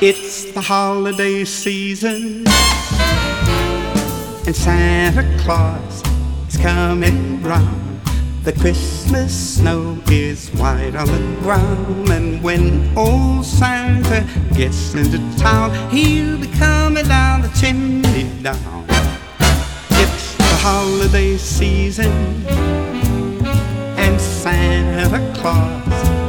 It's the holiday season, and Santa Claus is coming round. The Christmas snow is white on the ground, and when old Santa gets into town, he'll be coming down the chimney down. It's the holiday season, and Santa Claus